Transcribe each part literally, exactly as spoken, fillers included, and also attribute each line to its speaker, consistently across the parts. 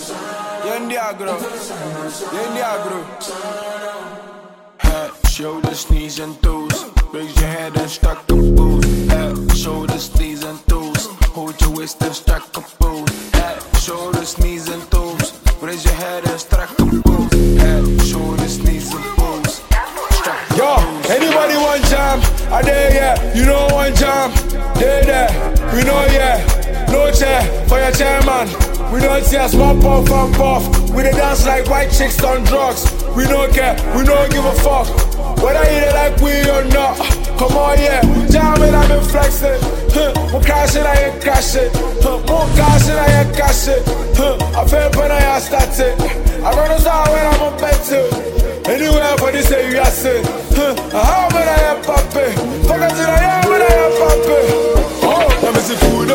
Speaker 1: Yendi agro, yendi agro. Head, shoulders, knees and toes. Raise your head and strike a pose. Head, shoulders, knees and toes. Hold your waist and strike a pose. Head, shoulders, knees and toes. Raise your head and strike a pose. Head, shoulders, knees and toes. Yo, anybody want jam? I there, yeah. You know one jam. They there. We know, yeah. No chair for your chairman. We don't see a small puff and puff. We dey dance like white chicks on drugs. We don't care, we don't give a fuck. Whether you dey like we or not. Come on, yeah. Jamming, I've been flexing. Huh. More cash and I ain't cash it. Huh. More cash and I ain't cash it. Huh. I feel when I start it. I run us out when I'm a better. Anywhere for this say you are saying. Huh. How when I am popping. Fuck it till I am when I am popping. Oh, let me see food.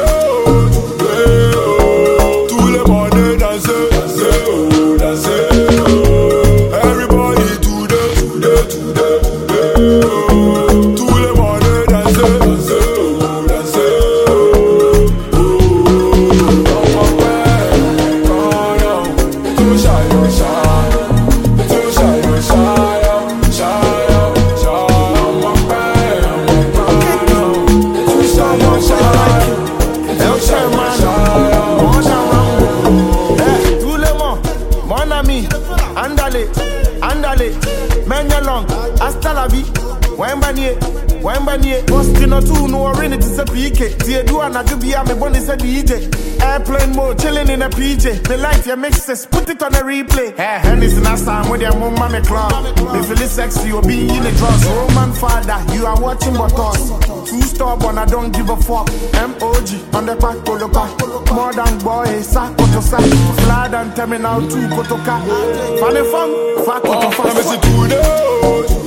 Speaker 2: Andale, andale, menya long, hasta la vie. Wembanye, wembanye. Postino two no arena to say P K. Tia do an adubia me bonnie say D J. Airplane mode, chilling in a P J. The light your mixes, put it on a replay. Hey, Henny's last time with your mom me club. Me feel sexy, you be in the drugs. Roman father, you are watching buttons. Two stubborn, I don't give a fuck. M O G on the pack, polo pack. More than boy, sack, koto sack. Fly than terminal two, koto cat. Funny fun, fat koto fat.